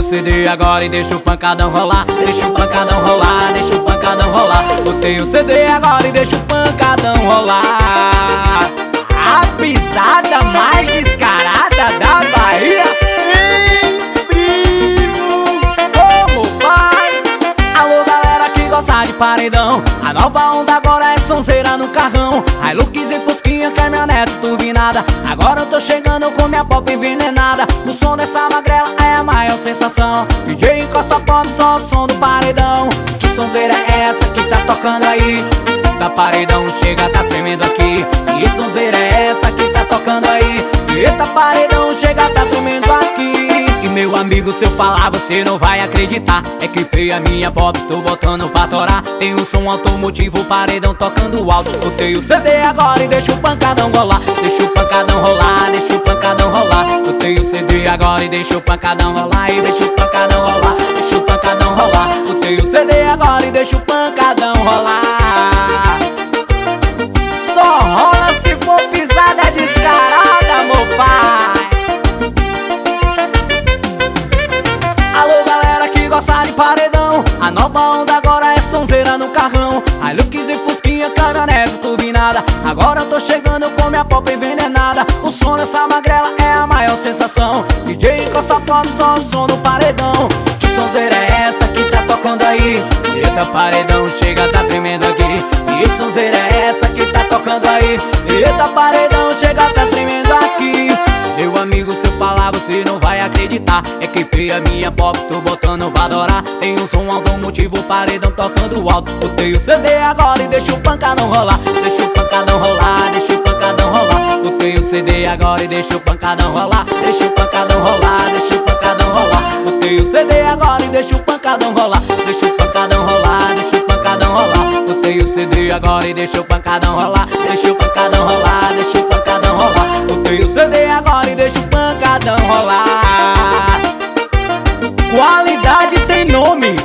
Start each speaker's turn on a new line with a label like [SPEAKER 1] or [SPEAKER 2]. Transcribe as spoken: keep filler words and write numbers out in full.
[SPEAKER 1] C D agora e deixa o pancadão rolar. Deixa o pancadão rolar, deixa o pancadão rolar. Botei o C D agora e deixa o pancadão rolar. A pisada mais descarada da Bahia. Ei, primo, como vai? Alô, galera que gosta de paredão. A nova onda agora é sonzeira no carrão. Hilux e Fusquinha, caminhonete turbinada. Agora eu tô chegando com minha pop envenenada. O som dessa magrela é a maior sensação. D J encosta fome, só o som do paredão. Que sonzeira é essa que tá tocando aí? Da paredão chega, tá tremendo aqui. Que sonzeira é essa que tá tocando aí? Eita, paredão chega, tá tremendo aqui. E meu amigo, se eu falar você não vai acreditar. É que fei a minha pop, tô botando pra torar. Tem um som automotivo, paredão tocando alto. Botei o C D agora e deixa o pancadão rolar. Deixa o pancadão rolar, deixa o pancadão rolar. Botei o C D agora e deixa o pancadão rolar. E deixa o pancadão rolar, deixa o pancadão rolar. Botei o C D agora e deixa o pancadão rolar. Só rola se for pisada descarada, meu pai. Alô, galera que gosta de paredão. A nova onda agora é sonzeira no carrão. Hilux e Fusquinha, caminhonete turbinada. Agora eu tô chegando com minha pop envenenada. O som dessa magrela é a maior sensação. D J encosta fome, só o som do paredão. Que sonzeira é essa que tá tocando aí? Eita, paredão chega, tá tremendo aqui. Que sonzeira é essa que tá tocando aí? Eita, paredão chega, tá tremendo aqui. Meu amigo, se eu falar você não vai acreditar. É que fei a minha pop, tô botando pra adorar. Tem um som automotivo, paredão tocando alto. Botei o C D agora e deixa o pancadão rolar. Deixa o pancadão rolar, deixa o pancadão rolar. Botei o C D agora e deixa o pancadão rolar. Deixa o pancadão rolar, deixa o pancadão rolar. Botei o C D agora e deixa o pancadão rolar. Deixa o pancadão rolar, deixa o pancadão rolar. Botei o C D agora e deixa o pancadão rolar. Deixa o pancadão rolar, deixa o pancadão rolar. Botei o C D agora e deixa o pancadão rolar. Qualidade tem nome.